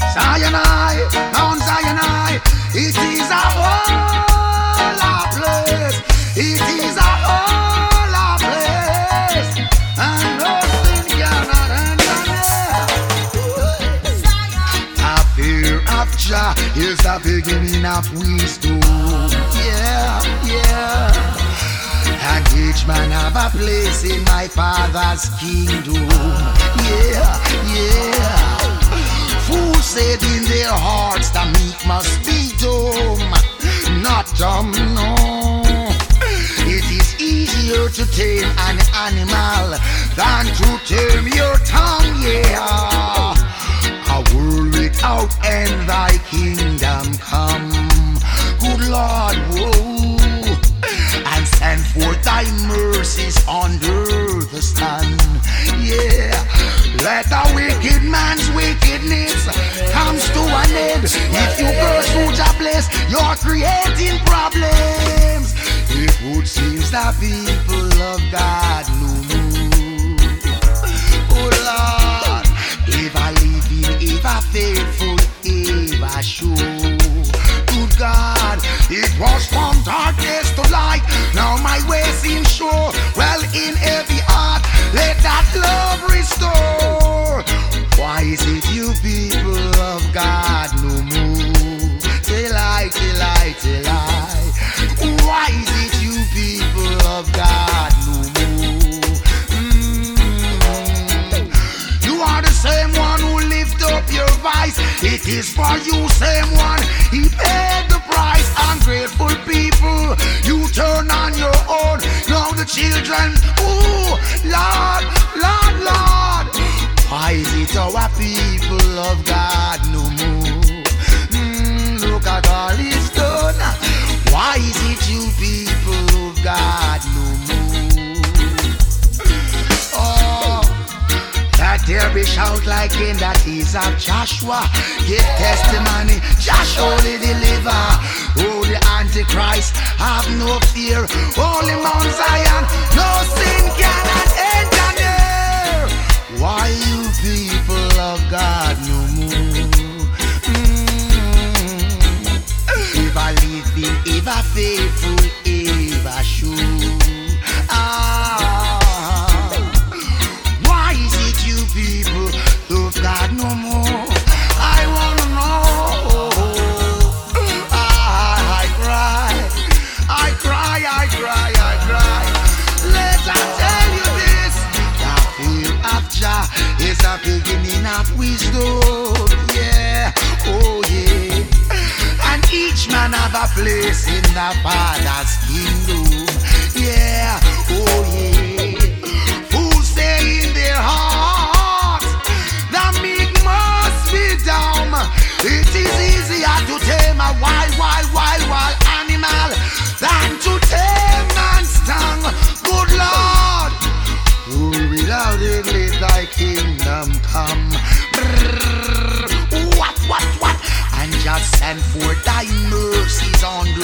Sinai, Mount Sinai, it is a holy place. It is a holy place, and nothing cannot enter there. A fear of Jah is the beginning of wisdom. Yeah, yeah. And each man have a place in my Father's kingdom. Yeah, yeah. Fools said in their hearts the meek must be dumb. Not dumb, no. It is easier to tame an animal than to tame your tongue, yeah. A world without end, thy kingdom come. Good Lord, whoa. And send forth thy mercies under the sun. Yeah, let the wicked man's wickedness comes to an end. If you pursue your place, you're creating problems. It would seem the people of God no more. Oh Lord, ever living, ever faithful, ever sure. Good God, it was from darkness to light. Now my way seems sure. Well, in every heart, let that love restore. Why is it you people of God no more? Till I, till I, till I. Why is it you people of God no more? You are the same one who lift up your voice. It is for you, same one. He paid the price. Ungrateful people, you turn on your own. Now the children, ooh, Lord, Lord, Lord. Why is it our people of God no more? Look at all he's done. Why is it you people of God no more? Oh, that there be shout like in the days of Joshua. Give testimony, Joshua only deliver. Oh, the Antichrist, have no fear. Holy Mount Zion, no sin cannot enter there. Why you people of God no more? Ever living, ever faithful, ever sure. Why is it you people love God no more? I wanna know. I cry, I cry, I cry, I cry. Let I tell you this: the fear of Jah is the beginning of wisdom. Yeah, oh yeah. And each man have a place in the Father's kingdom. Yeah, oh yeah. Fools say in their hearts, the meek must be dumb. It is easier to tame a wild animal than to tame man's tongue. Good Lord, oh, without it, let thy kingdom come. Brrr, what? And just send forth thy mercies on